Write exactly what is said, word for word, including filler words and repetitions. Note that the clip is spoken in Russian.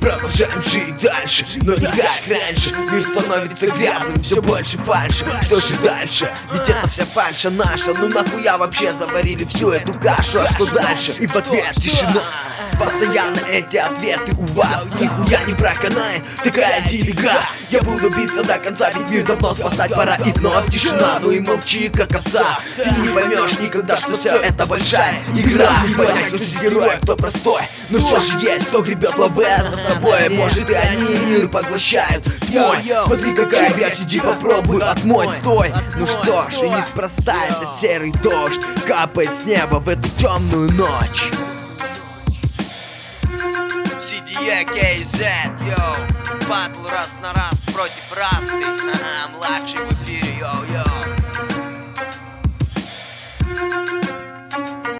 Продолжаем жить дальше, но не как раньше. Мир становится грязным, все больше фальши. Что же дальше? Ведь это вся фальша наша. Ну нахуя вообще заварили всю эту кашу? А что дальше? И в ответ тишина. Постоянно эти ответы у вас нихуя не проканает. Такая делега. Я буду биться до конца, ведь мир давно спасать пора. И вновь тишина, ну и молчи, как овца. Ты не поймешь никогда, что все это большая игра. Не понять, кто здесь герой, кто простой. Но все же есть, кто гребет лаве за собой. Может и они мир поглощают тьмой. Смотри, какая грязь, иди попробуй отмой, стой. Ну что ж, и неспроста этот серый дождь капает с неба в эту темную ночь. си ди и кей зет, йоу. Батл раз на раз против Расты. Ха-ха, младший в эфире, йоу-йоу.